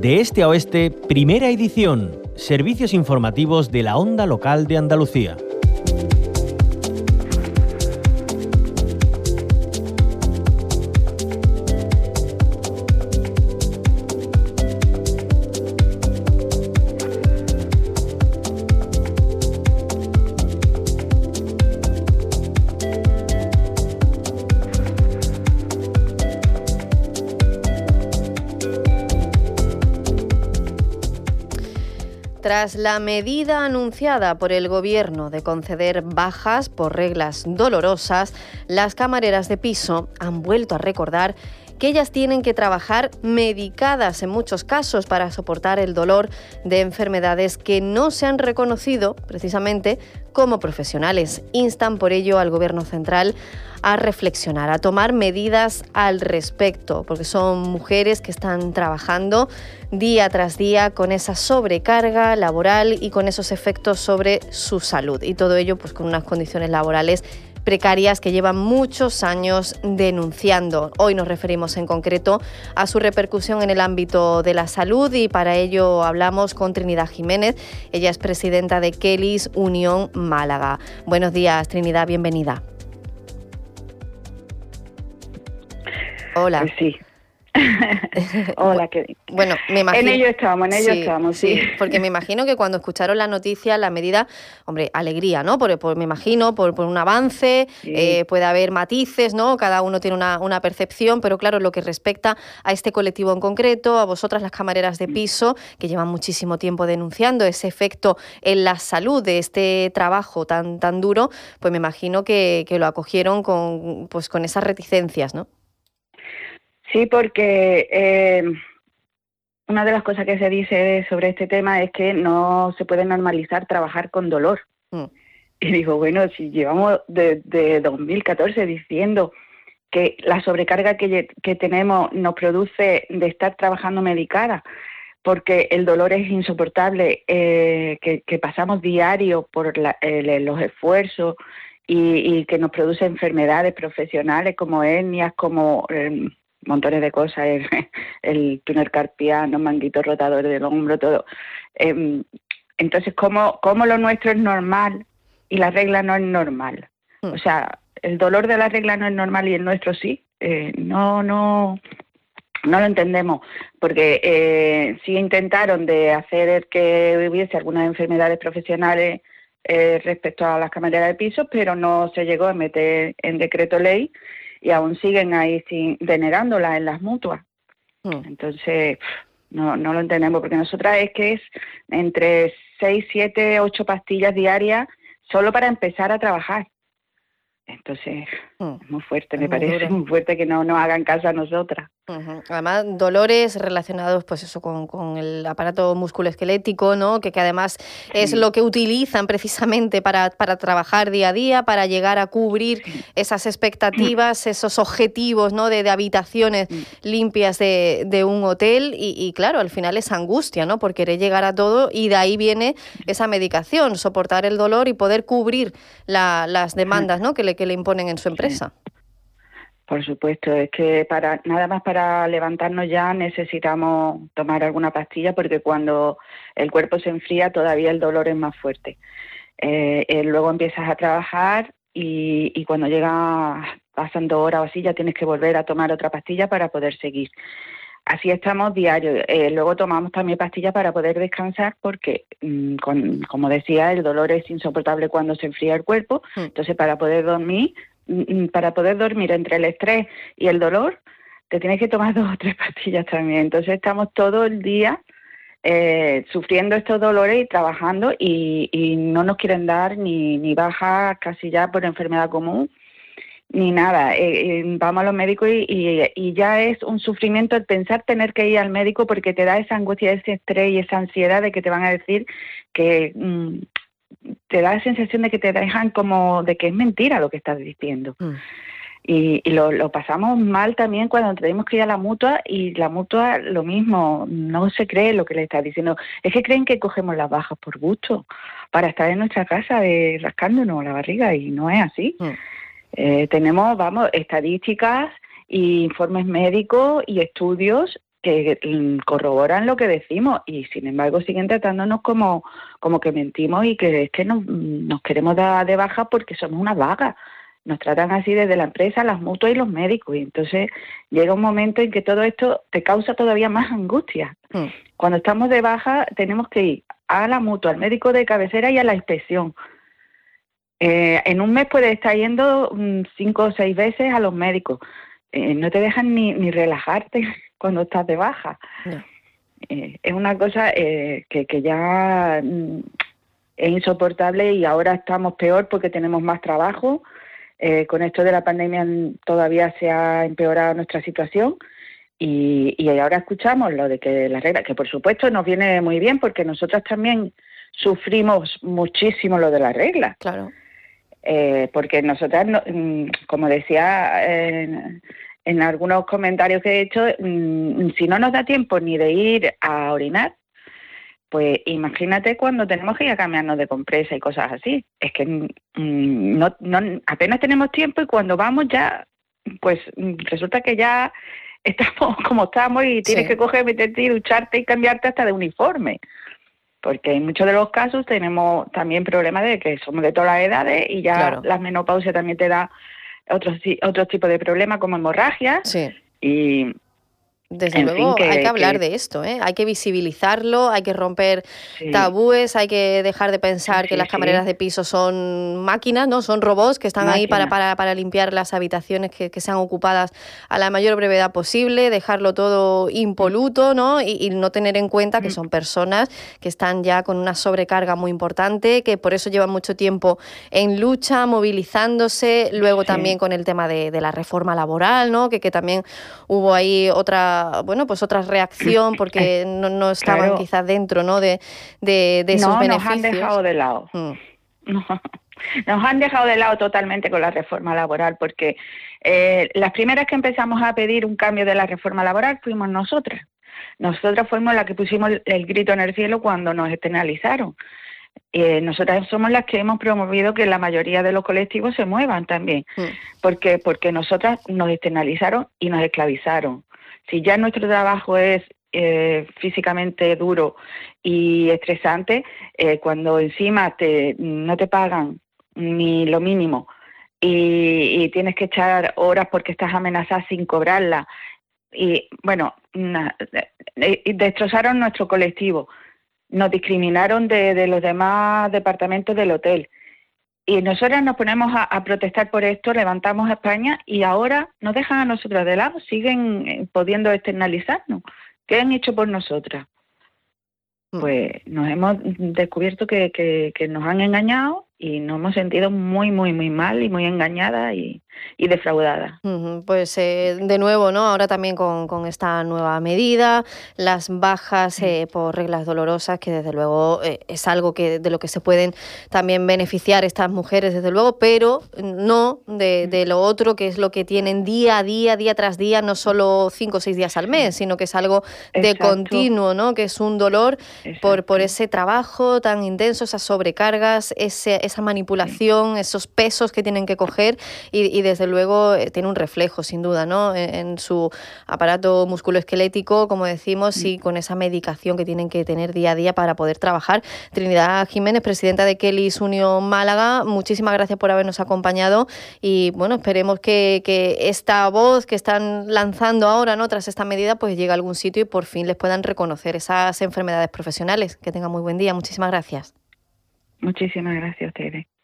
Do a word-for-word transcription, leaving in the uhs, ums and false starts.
De este a oeste, primera edición. Servicios informativos de la Onda Local de Andalucía. Tras la medida anunciada por el Gobierno de conceder bajas por reglas dolorosas, las camareras de piso han vuelto a recordar que ellas tienen que trabajar medicadas en muchos casos para soportar el dolor de enfermedades que no se han reconocido precisamente como profesionales. Instan por ello al Gobierno central a reflexionar, a tomar medidas al respecto, porque son mujeres que están trabajando día tras día con esa sobrecarga laboral y con esos efectos sobre su salud. Y todo ello pues con unas condiciones laborales precarias que llevan muchos años denunciando. Hoy nos referimos en concreto a su repercusión en el ámbito de la salud y para ello hablamos con Trinidad Jiménez. Ella es presidenta de Kellys Unión Málaga. Buenos días, Trinidad, bienvenida. Hola. Pues sí. Hola, ¿qué? Bueno, me imagino. En ello estamos, en ello sí, estamos, sí. sí. Porque me imagino que cuando escucharon la noticia, la medida, hombre, alegría, ¿no? Por, por me imagino, por, por un avance, sí. eh, puede haber matices, ¿no? Cada uno tiene una, una percepción, pero claro, lo que respecta a este colectivo en concreto, a vosotras las camareras de piso, que llevan muchísimo tiempo denunciando ese efecto en la salud de este trabajo tan, tan duro, pues me imagino que, que lo acogieron con, pues, con esas reticencias, ¿no? Sí, porque eh, una de las cosas que se dice sobre este tema es que no se puede normalizar trabajar con dolor. Mm. Y digo, bueno, si llevamos desde dos mil catorce diciendo que la sobrecarga que, que tenemos nos produce de estar trabajando medicada, porque el dolor es insoportable, eh, que, que pasamos diario por la, eh, los esfuerzos y, y que nos produce enfermedades profesionales como hernias, como... Eh, montones de cosas, el, el túnel carpiano, manguito rotador del hombro, todo. Eh, entonces, ¿cómo, ¿cómo lo nuestro es normal y la regla no es normal? O sea, el dolor de la regla no es normal y el nuestro sí. Eh, no, no, no lo entendemos, porque eh, sí intentaron de hacer que hubiese algunas enfermedades profesionales eh, respecto a las camareras de piso, pero no se llegó a meter en decreto ley y aún siguen ahí sin, denegándolas en las mutuas. Mm. Entonces, no, no lo entendemos, porque nosotras es que es entre seis, siete, ocho pastillas diarias solo para empezar a trabajar. Entonces, mm. es muy fuerte, me muy parece duro. Muy fuerte que no nos hagan caso a nosotras. Uh-huh. Además, dolores relacionados, pues eso, con, con el aparato musculoesquelético, ¿no? Que, que además sí. es lo que utilizan precisamente para, para trabajar día a día, para llegar a cubrir sí. esas expectativas, esos objetivos, ¿no? De, de habitaciones sí. limpias de, de un hotel y, y, claro, al final esa angustia, ¿no? Por querer llegar a todo y de ahí viene esa medicación, soportar el dolor y poder cubrir la, las demandas, ¿no? Que le, que le imponen en su empresa. Sí. Por supuesto, es que para nada más para levantarnos ya necesitamos tomar alguna pastilla porque cuando el cuerpo se enfría todavía el dolor es más fuerte. Eh, eh, luego empiezas a trabajar y, y cuando llega, pasan dos horas o así, ya tienes que volver a tomar otra pastilla para poder seguir. Así estamos diario. Eh, luego tomamos también pastillas para poder descansar porque, mmm, con, como decía, el dolor es insoportable cuando se enfría el cuerpo. Mm. Entonces, para poder dormir... para poder dormir entre el estrés y el dolor, te tienes que tomar dos o tres pastillas también. Entonces estamos todo el día eh, sufriendo estos dolores y trabajando y, y no nos quieren dar ni, ni baja casi ya por enfermedad común ni nada. Eh, eh, vamos a los médicos y, y, y ya es un sufrimiento el pensar tener que ir al médico porque te da esa angustia, ese estrés y esa ansiedad de que te van a decir que... Mmm, te da la sensación de que te dejan como de que es mentira lo que estás diciendo. Mm. Y, y lo, lo pasamos mal también cuando tenemos que ir a la mutua y la mutua lo mismo, no se cree lo que le está diciendo. Es que creen que cogemos las bajas por gusto, para estar en nuestra casa eh, rascándonos la barriga y no es así. Mm. Eh, tenemos, vamos, estadísticas y informes médicos y estudios que corroboran lo que decimos y sin embargo siguen tratándonos como, como que mentimos y que es que nos, nos queremos dar de baja porque somos unas vagas. Nos tratan así desde la empresa, las mutuas y los médicos y entonces llega un momento en que todo esto te causa todavía más angustia. Mm. Cuando estamos de baja tenemos que ir a la mutua, al médico de cabecera y a la inspección. Eh, en un mes puedes estar yendo um, cinco o seis veces a los médicos. Eh, no te dejan ni, ni relajarte cuando estás de baja. No. Eh, es una cosa eh, que, que ya mm, es insoportable y ahora estamos peor porque tenemos más trabajo. Eh, con esto de la pandemia todavía se ha empeorado nuestra situación y, y ahora escuchamos lo de que las reglas, que por supuesto nos viene muy bien porque nosotras también sufrimos muchísimo lo de las reglas. Claro. Eh, porque nosotras, no, como decía en, en algunos comentarios que he hecho, si no nos da tiempo ni de ir a orinar, pues imagínate cuando tenemos que ir a cambiarnos de compresa y cosas así. Es que no, no apenas tenemos tiempo y cuando vamos ya, pues resulta que ya estamos como estamos y tienes sí. que coger, meterte y ducharte y cambiarte hasta de uniforme. Porque en muchos de los casos tenemos también problemas de que somos de todas las edades y ya claro. la menopausia también te da otros otro tipo de problemas como hemorragia. Sí. Y desde en luego fin, que, hay que hablar que... de esto, ¿eh? Hay que visibilizarlo, hay que romper sí. tabúes, hay que dejar de pensar sí, que sí, las camareras sí. de piso son máquinas, ¿no? Son robots que están Máquina. ahí para, para, para limpiar las habitaciones que, que sean ocupadas a la mayor brevedad posible, dejarlo todo impoluto, ¿no? Y, y no tener en cuenta que son personas que están ya con una sobrecarga muy importante, que por eso llevan mucho tiempo en lucha, movilizándose, luego sí. también con el tema de, de la reforma laboral, ¿no? Que, que también hubo ahí otra bueno, pues otra reacción porque no, no estaban claro. quizás dentro, ¿no? de, de, de esos no, beneficios. Nos han dejado de lado. Mm. No, nos han dejado de lado totalmente con la reforma laboral porque eh, las primeras que empezamos a pedir un cambio de la reforma laboral fuimos nosotras. Nosotras fuimos las que pusimos el grito en el cielo cuando nos externalizaron. Eh, nosotras somos las que hemos promovido que la mayoría de los colectivos se muevan también. Mm. porque Porque nosotras nos externalizaron y nos esclavizaron. Si ya nuestro trabajo es eh, físicamente duro y estresante, eh, cuando encima te, no te pagan ni lo mínimo y, y tienes que echar horas porque estás amenazada sin cobrarla, y bueno, na, y destrozaron nuestro colectivo, nos discriminaron de, de los demás departamentos del hotel. Y nosotras nos ponemos a, a protestar por esto, levantamos a España y ahora nos dejan a nosotros de lado, siguen eh, pudiendo externalizarnos. ¿Qué han hecho por nosotras? Pues nos hemos descubierto que, que, que nos han engañado y nos hemos sentido muy, muy, muy mal y muy engañadas y, y defraudadas. Uh-huh. Pues eh, de nuevo, ¿no? Ahora también con, con esta nueva medida, las bajas eh, por reglas dolorosas, que desde luego eh, es algo que de lo que se pueden también beneficiar estas mujeres, desde luego, pero no de, de lo otro, que es lo que tienen día a día, día tras día, no solo cinco o seis días al mes, sino que es algo de Exacto. continuo, ¿no? Que es un dolor por, por ese trabajo tan intenso, esas sobrecargas, ese, esa manipulación, esos pesos que tienen que coger y, y desde luego eh, tiene un reflejo, sin duda, ¿no? En, en su aparato musculoesquelético, como decimos, y con esa medicación que tienen que tener día a día para poder trabajar. Trinidad Jiménez, presidenta de Kellys Unión Málaga, muchísimas gracias por habernos acompañado y, bueno, esperemos que, que esta voz que están lanzando ahora, ¿no? Tras esta medida, pues llegue a algún sitio y por fin les puedan reconocer esas enfermedades profesionales. Que tengan muy buen día. Muchísimas gracias. Muchísimas gracias a ustedes.